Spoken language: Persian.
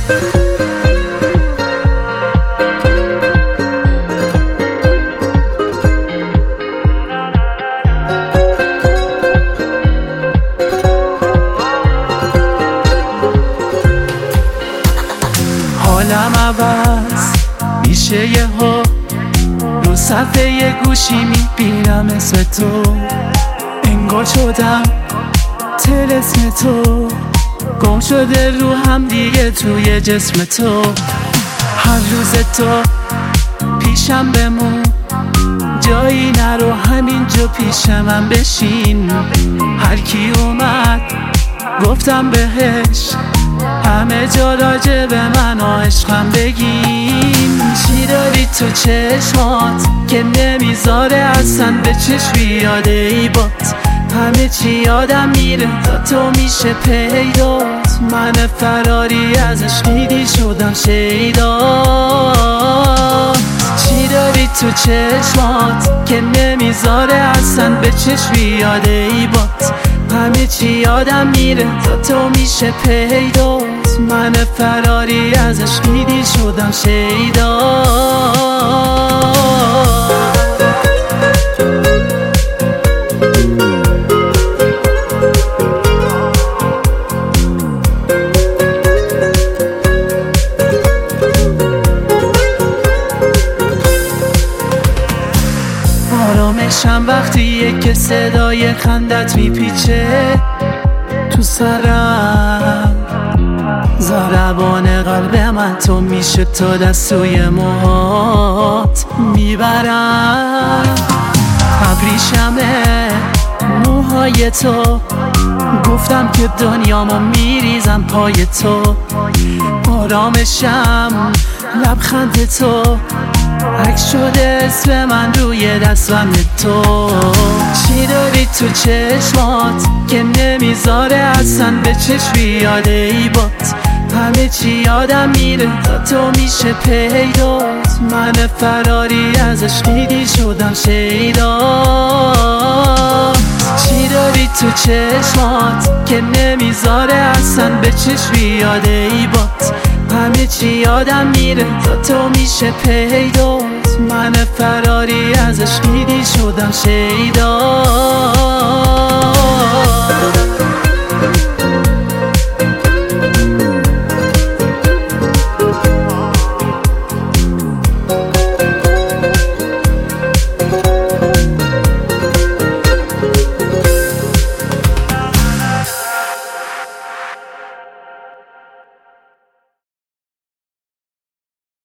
حالم عوض میشه یه ها، رو صفحه یه گوشی میبینم اسم تو، انگار شدم طلسم تو، گم شده رو هم دیگه توی جسم تو. هر روز تو پیشم بمون، جایی نرو همینجا پیش من بشین. هر کی اومد گفتم بهش همه جا راجع به من و عشقم بگین. چی داری تو چشمات که نمیذاره اصلا به چشم بیاد ای بات؟ همه چی یادم میره تا تو میشه پیدات. من فراری از عشقیدی شدم شیدا. چی داری تو چشمات که نمیذاره اصلا به چشم بیاد ای بات؟ همه چی یادم میره تا تو میشه پیدات. من فراری از عشقیدی شدم شیدا. آرامشم وقتیه که صدای خندت میپیچه تو سرم. ضربان قلب من تو میشه تا دستوی موهات میبرم. ابریشمه موهای تو، گفتم که دنیامو میریزم پای تو. آرامشم لبخند تو، عکس شده اسم من روی دستبند تو. چی داری تو چشمات که نمیذاره اصلا به چشم بیاد ای بات؟ همه چی یادم میره تا تو میشه پیدات. من فراری از عشقیدی شدم شیدا. چی داری تو چشمات که نمیذاره اصلا به چشم بیاد ای بات؟ همه چی یادم میره تا تو میشه پیدات. من فراری از عشقیدی شدم شیدا.